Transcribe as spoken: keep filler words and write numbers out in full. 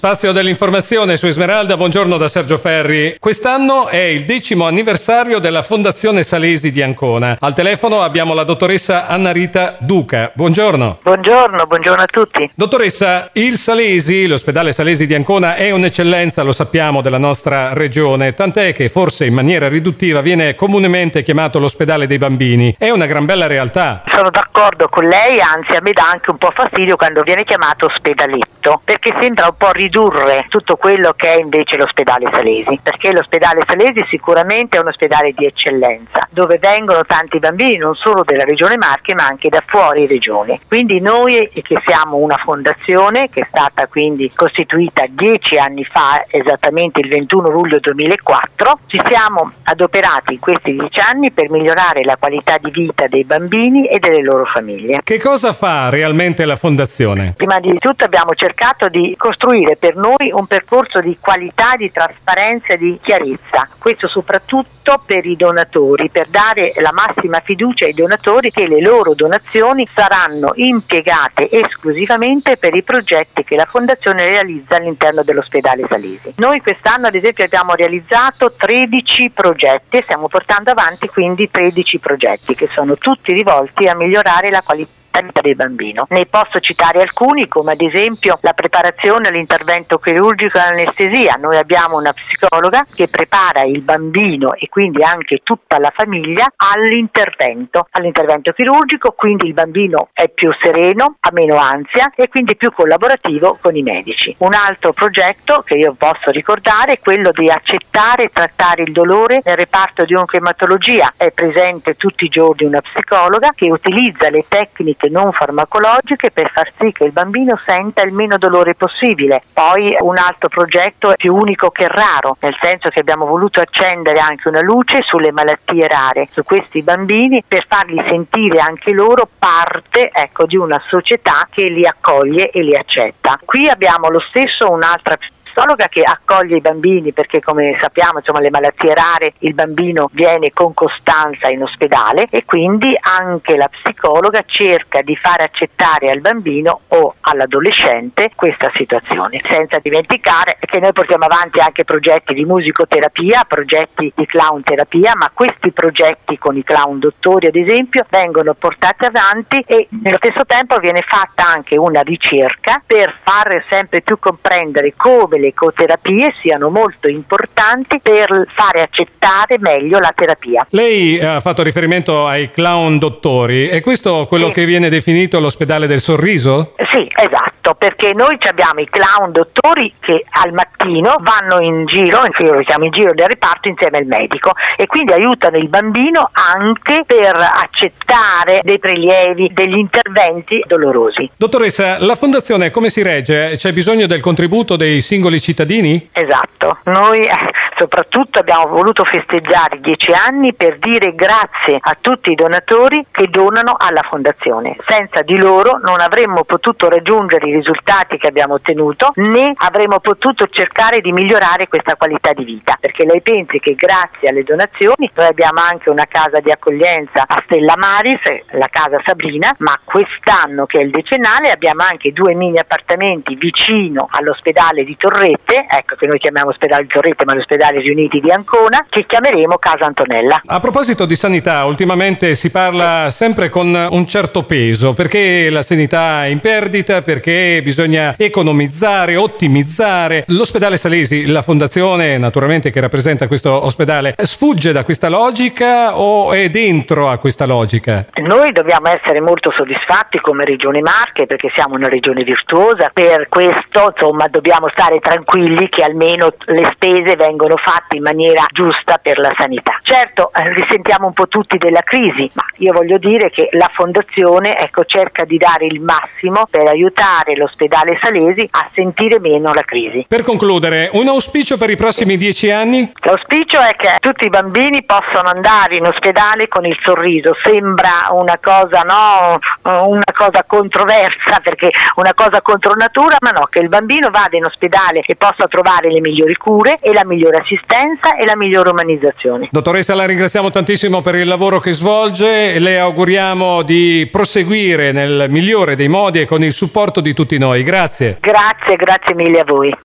Spazio dell'informazione su Esmeralda, buongiorno da Sergio Ferri. Quest'anno è il decimo anniversario della Fondazione Salesi di Ancona. Al telefono abbiamo la dottoressa Anna Rita Duca. Buongiorno. Buongiorno, buongiorno a tutti. Dottoressa, il Salesi, l'ospedale Salesi di Ancona è un'eccellenza, lo sappiamo, della nostra regione, tant'è che forse in maniera riduttiva viene comunemente chiamato l'ospedale dei bambini. È una gran bella realtà. Sono d'accordo con lei, anzi a me dà anche un po' fastidio quando viene chiamato ospedaletto, perché sembra un po' ridurre tutto quello che è invece l'ospedale Salesi, perché l'ospedale Salesi sicuramente è un ospedale di eccellenza, dove vengono tanti bambini non solo della regione Marche ma anche da fuori regione. Quindi noi che siamo una fondazione che è stata quindi costituita dieci anni fa, esattamente il ventuno luglio duemilaquattro, ci siamo adoperati in questi dieci anni per migliorare la qualità di vita dei bambini e delle loro famiglie. Che cosa fa realmente la fondazione? Prima di tutto abbiamo cercato di costruire per noi un percorso di qualità, di trasparenza e di chiarezza, questo soprattutto per i donatori, per dare la massima fiducia ai donatori che le loro donazioni saranno impiegate esclusivamente per i progetti che la fondazione realizza all'interno dell'ospedale Salesi. Noi quest'anno ad esempio abbiamo realizzato tredici progetti e stiamo portando avanti quindi tredici progetti che sono tutti rivolti a migliorare la qualità del bambino. Ne posso citare alcuni, come ad esempio la preparazione all'intervento chirurgico e all'anestesia. Noi abbiamo una psicologa che prepara il bambino e quindi anche tutta la famiglia all'intervento, all'intervento chirurgico, quindi il bambino è più sereno, ha meno ansia e quindi più collaborativo con i medici. Un altro progetto che io posso ricordare è quello di accettare e trattare il dolore nel reparto di oncoematologia. È presente tutti i giorni una psicologa che utilizza le tecniche non farmacologiche per far sì che il bambino senta il meno dolore possibile. Poi un altro progetto è più unico che raro, nel senso che abbiamo voluto accendere anche una luce sulle malattie rare, su questi bambini, per farli sentire anche loro parte ecco, di una società che li accoglie e li accetta. Qui abbiamo lo stesso un'altra psicologa che accoglie i bambini perché come sappiamo insomma le malattie rare il bambino viene con costanza in ospedale e quindi anche la psicologa cerca di far accettare al bambino o all'adolescente questa situazione, senza dimenticare che noi portiamo avanti anche progetti di musicoterapia, progetti di clown terapia, ma questi progetti con i clown dottori ad esempio vengono portati avanti e nello stesso tempo viene fatta anche una ricerca per far sempre più comprendere come le ecoterapie siano molto importanti per fare accettare meglio la terapia. Lei ha fatto riferimento ai clown dottori, è questo quello sì. che viene definito l'ospedale del sorriso? Sì, esatto, perché noi abbiamo i clown dottori che al mattino vanno in giro, io lo chiamo in giro del reparto insieme al medico e quindi aiutano il bambino anche per accettare dei prelievi, degli interventi dolorosi. Dottoressa, la fondazione come si regge? C'è bisogno del contributo dei singoli cittadini? Esatto, noi soprattutto abbiamo voluto festeggiare i dieci anni per dire grazie a tutti i donatori che donano alla fondazione. Senza di loro non avremmo potuto raggiungere i risultati che abbiamo ottenuto né avremmo potuto cercare di migliorare questa qualità di vita, perché lei pensi che grazie alle donazioni noi abbiamo anche una casa di accoglienza a Stella Maris, la casa Sabrina, ma quest'anno che è il decennale abbiamo anche due mini appartamenti vicino all'ospedale di Torrette, ecco che noi chiamiamo ospedale di Torrette ma l'ospedale riuniti di Ancona, che chiameremo Casa Antonella. A proposito di sanità, ultimamente si parla sempre con un certo peso, perché la sanità è in perdita, perché bisogna economizzare, ottimizzare. L'ospedale Salesi, la fondazione naturalmente che rappresenta questo ospedale, sfugge da questa logica o è dentro a questa logica? Noi dobbiamo essere molto soddisfatti come Regione Marche perché siamo una regione virtuosa, per questo insomma dobbiamo stare tranquilli che almeno le spese vengono fatte in maniera giusta per la sanità. Certo, eh, risentiamo un po' tutti della crisi, ma io voglio dire che la fondazione ecco, cerca di dare il massimo per aiutare l'ospedale Salesi a sentire meno la crisi. Per concludere, un auspicio per i prossimi dieci anni? L'auspicio è che tutti i bambini possano andare in ospedale con il sorriso. Sembra una cosa, no, una cosa controversa perché una cosa contro natura, ma no, che il bambino vada in ospedale e possa trovare le migliori cure e la migliore assistenza e la migliore umanizzazione. Dottoressa, la ringraziamo tantissimo per il lavoro che svolge e le auguriamo di proseguire nel migliore dei modi e con il supporto di tutti noi. Grazie. Grazie, grazie mille a voi.